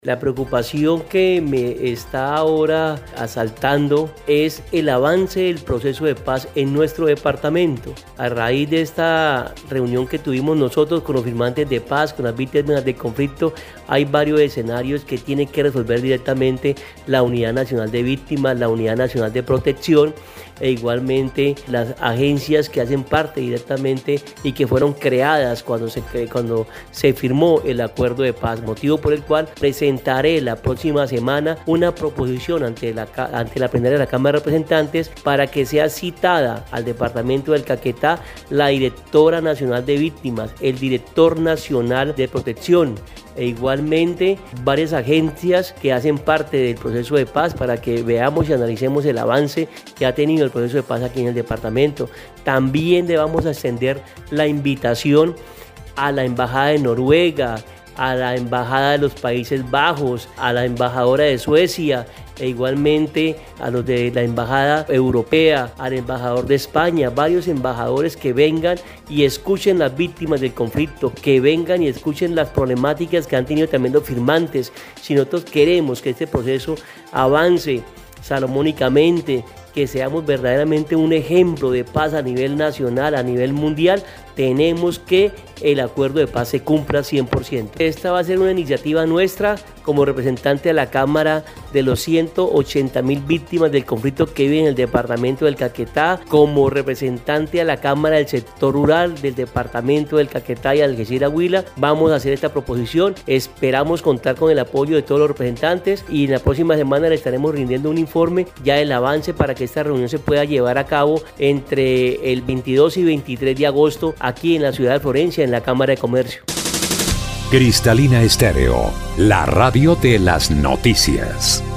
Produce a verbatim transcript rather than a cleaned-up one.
La preocupación que me está ahora asaltando es el avance del proceso de paz en nuestro departamento. A raíz de esta reunión que tuvimos nosotros con los firmantes de paz, con las víctimas del conflicto, hay varios escenarios que tiene que resolver directamente la Unidad Nacional de Víctimas, la Unidad Nacional de Protección e igualmente las agencias que hacen parte directamente y que fueron creadas cuando se, cuando se firmó el acuerdo de paz, motivo por el cual presentaré la próxima semana una proposición ante la, ante la plenaria de la Cámara de Representantes para que sea citada al departamento del Caquetá la directora nacional de víctimas, el director nacional de protección e igualmente varias agencias que hacen parte del proceso de paz para que veamos y analicemos el avance que ha tenido el proceso de paz aquí en el departamento. También le vamos a extender la invitación a la Embajada de Noruega, a la Embajada de los Países Bajos, a la Embajadora de Suecia e igualmente a los de la Embajada Europea, al embajador de España, varios embajadores que vengan y escuchen las víctimas del conflicto, que vengan y escuchen las problemáticas que han tenido también los firmantes. Si nosotros queremos que este proceso avance salomónicamente, que seamos verdaderamente un ejemplo de paz a nivel nacional, a nivel mundial, tenemos que el acuerdo de paz se cumpla cien por ciento. Esta va a ser una iniciativa nuestra como representante de la Cámara de los ciento ochenta mil víctimas del conflicto que viven en el departamento del Caquetá, como representante a la Cámara del sector rural del departamento del Caquetá y Algeciras Huila. Vamos a hacer esta proposición, esperamos contar con el apoyo de todos los representantes y en la próxima semana le estaremos rindiendo un informe ya del avance para que esta reunión se pueda llevar a cabo entre el veintidós y veintitrés de agosto aquí en la ciudad de Florencia, en la Cámara de Comercio. Cristalina Estéreo, la radio de las noticias.